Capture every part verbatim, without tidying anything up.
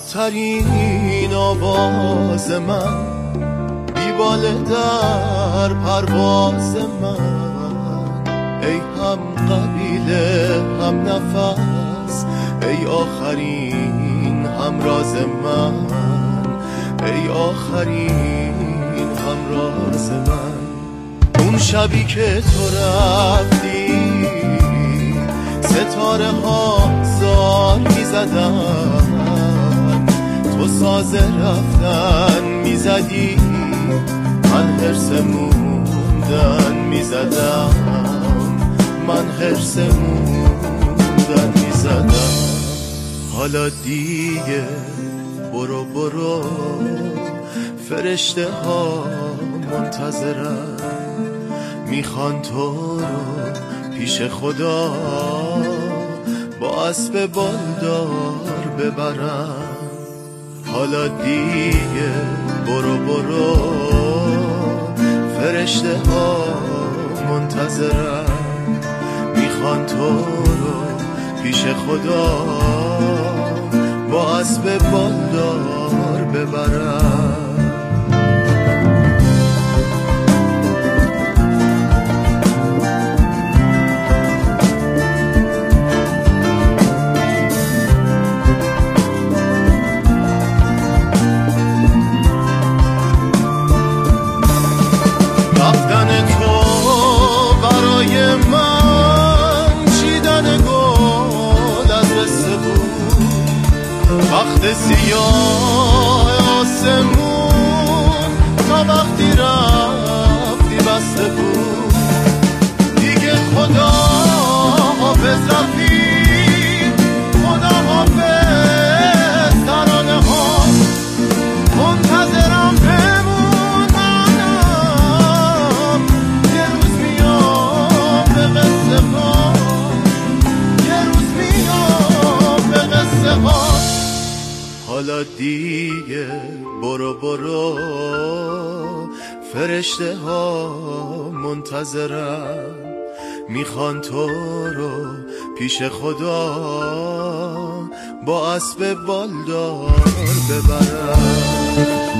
سرخودترین آواز من، بیبال در پرواز من. ای هم قبیله هم نفس، ای آخرین همراز من، ای آخرین همراز من. اون شبی که تو رفتی ستاره ها زار می زدن، تو ساز رفتن می زدی، من حرص موندن می زدم، من حرص موندن می زدم. حالا دیگه برو برو، فرشته ها منتظرن، میخوان تو رو پیش خدا با اسب بالدار ببرن. حالا دیگه برو برو، فرشته ها منتظرن، میخوان تو رو پیش خدا با اسب بالدار ببرن. وقت سیاه آسمون تا وقتی رفتی بسته بود. دیگه خدا حافظ رفیق، خدا حافظ ترانه ها منتظرم بمون. منم یه روز میام به قصه ها، یه روز میام به قصه ها. حالا دیگه برو برو، فرشته ها منتظرن، میخوان تو رو پیش خدا با اسب بالدار ببرن.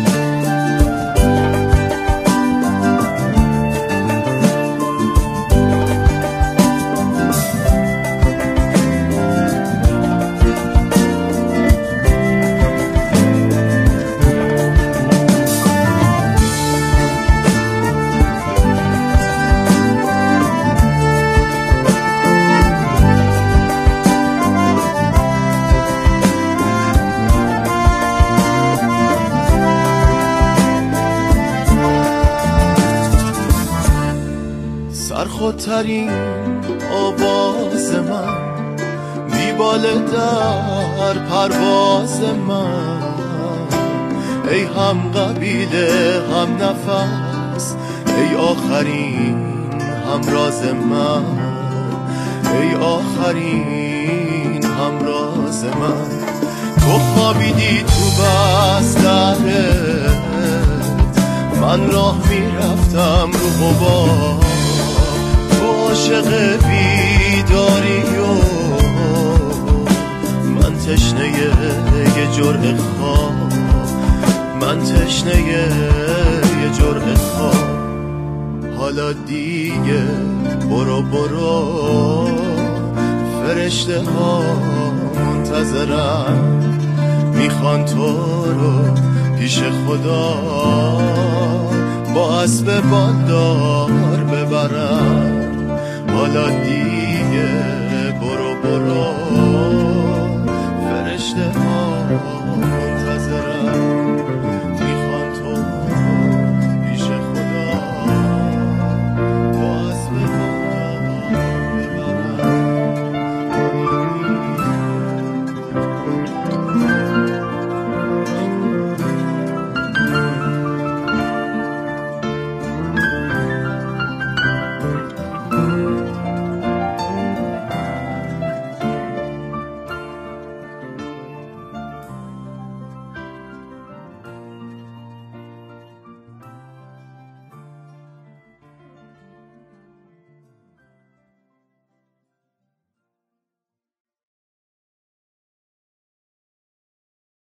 سرخودترین آواز من، بیبال در پرواز من. ای هم قبیله هم نفس، ای آخرین همراز من، ای آخرین همراز من. تو خوابیدی تو بسترت، من راه میرفتم رو غبار. عاشق بیداری و من تشنه یه جرعه خواب، من تشنه یه جرعه خواب. حالا دیگه برو برو، فرشته ها منتظرن، میخوان تو رو پیش خدا با اسب بالدار ببرن. حالا دیگه برو برو، فرشته ها